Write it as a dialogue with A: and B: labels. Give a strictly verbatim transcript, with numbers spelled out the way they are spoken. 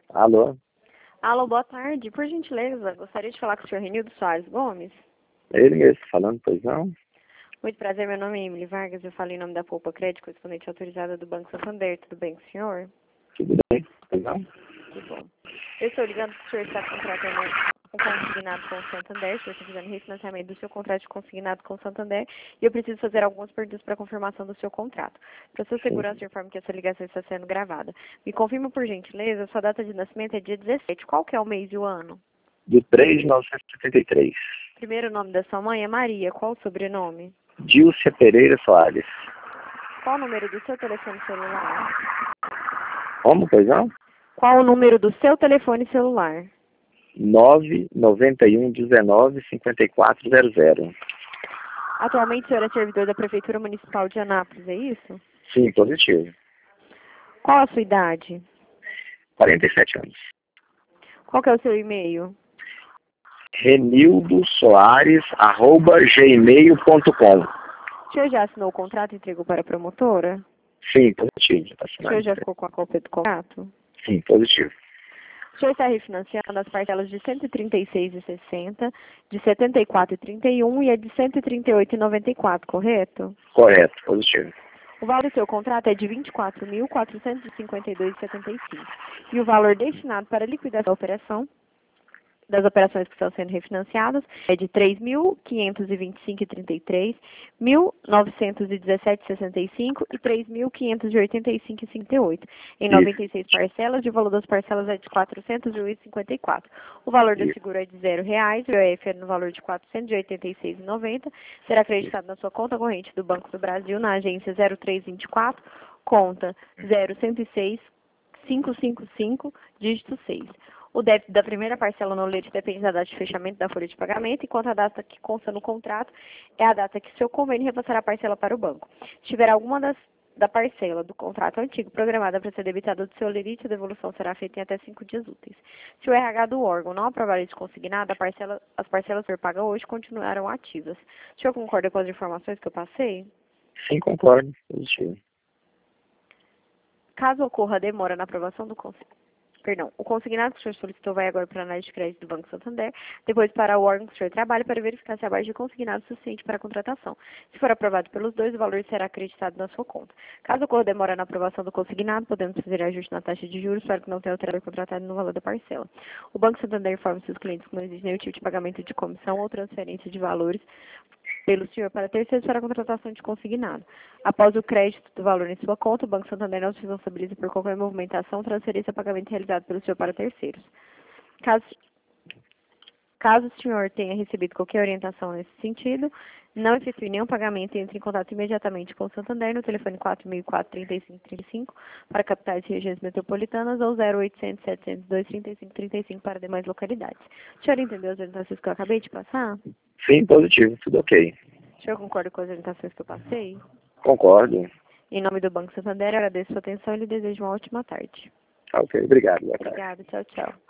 A: Alô?
B: Alô, boa tarde. Por gentileza, gostaria de falar com o senhor Renildo Soares Gomes.
A: É ele mesmo falando, pois não?
B: Muito prazer, meu nome é Emily Vargas, eu falo em nome da Poupa Crédito, correspondente autorizada do Banco Santander. Tudo bem com o senhor?
A: Tudo bem? Pois não?
B: Que bom. Eu estou ligando porque o senhor está contratando um consignado com o Santander, o senhor está fazendo refinanciamento do seu contrato de consignado com o Santander, e eu preciso fazer algumas perguntas para confirmação do seu contrato. Para sua
A: Sim.
B: segurança, informe que essa ligação está sendo gravada. Me confirma, por gentileza, sua data de nascimento é dia dezessete. Qual que é o mês e o ano?
A: Do três de mil novecentos e setenta e três.
B: Primeiro nome da sua mãe é Maria. Qual o sobrenome?
A: Dilcia Pereira Soares.
B: Qual o número do seu telefone celular?
A: Como, pois não?
B: Qual o número do seu telefone celular?
A: nove nove um um nove cinco quatro zero zero.
B: Atualmente o senhor é servidor da Prefeitura Municipal de Anápolis, é isso?
A: Sim, positivo.
B: Qual a sua idade?
A: quarenta e sete anos.
B: Qual que é o seu e-mail?
A: renildo soares arroba gmail ponto com.
B: O senhor já assinou o contrato e entregou para a promotora?
A: Sim, positivo. Já tá
B: O senhor
A: assinado.
B: já ficou com a cópia do contrato?
A: Sim, positivo.
B: O senhor está refinanciando as parcelas de cento e trinta e seis reais e sessenta centavos, de setenta e quatro reais e trinta e um centavos e a de cento e trinta e oito reais e noventa e quatro centavos, correto?
A: Correto, positivo.
B: O valor do seu contrato é de vinte e quatro mil, quatrocentos e cinquenta e dois reais e setenta e cinco centavos. E o valor destinado para liquidação da operação, das operações que estão sendo refinanciadas, é de três mil, quinhentos e vinte e cinco reais e trinta e três centavos, mil, novecentos e dezessete reais e sessenta e cinco centavos e três mil, quinhentos e oitenta e cinco reais e cinquenta e oito centavos. Em noventa e seis parcelas, e o valor das parcelas é de quatrocentos e oito reais e cinquenta e quatro centavos. O valor do
A: Isso.
B: seguro é de zero reais, o I O F é no valor de quatrocentos e oitenta e seis reais e noventa centavos. Será acreditado na sua conta corrente do Banco do Brasil, na agência zero três vinte e quatro, conta zero cento e seis, quinhentos e cinquenta e cinco, dígito seis. O débito da primeira parcela no leite depende da data de fechamento da folha de pagamento, enquanto a data que consta no contrato é a data que seu convênio repassará a parcela para o banco. Se tiver alguma das, da parcela do contrato antigo programada para ser debitada do seu lerite, a devolução será feita em até cinco dias úteis. Se o R H do órgão não aprovar esse consignado, a parcela, as parcelas que for paga hoje continuarão ativas. O senhor concorda com as informações que eu passei?
A: Sim, concordo. Positivo.
B: Caso ocorra demora na aprovação do consignado, Perdão, o consignado que o senhor solicitou vai agora para a análise de crédito do Banco Santander, depois para o órgão que o senhor trabalha para verificar se a base de consignado é suficiente para a contratação. Se for aprovado pelos dois, o valor será acreditado na sua conta. Caso ocorra demora na aprovação do consignado, podemos fazer ajuste na taxa de juros para que não tenha alterado contratado no valor da parcela. O Banco Santander informa seus clientes que não existe nenhum tipo de pagamento de comissão ou transferência de valores pelo senhor para terceiros para a contratação de consignado. Após o crédito do valor em sua conta, o Banco Santander não se responsabiliza por qualquer movimentação, transferência ou pagamento realizado pelo senhor para terceiros. Caso, caso o senhor tenha recebido qualquer orientação nesse sentido, não efetue nenhum pagamento e entre em contato imediatamente com o Santander no telefone quatro mil e quatro, trinta e cinco trinta e cinco para capitais e regiões metropolitanas ou zero oitocentos, setecentos e dois, trinta e cinco trinta e cinco para demais localidades. O senhor entendeu as orientações que eu acabei de passar?
A: Sim, positivo. Tudo ok.
B: O senhor concorda com as orientações que eu passei?
A: Concordo.
B: Em nome do Banco Santander, agradeço a sua atenção e lhe desejo uma ótima tarde.
A: Ok, obrigado. Boa tarde.
B: Obrigada, tchau, tchau.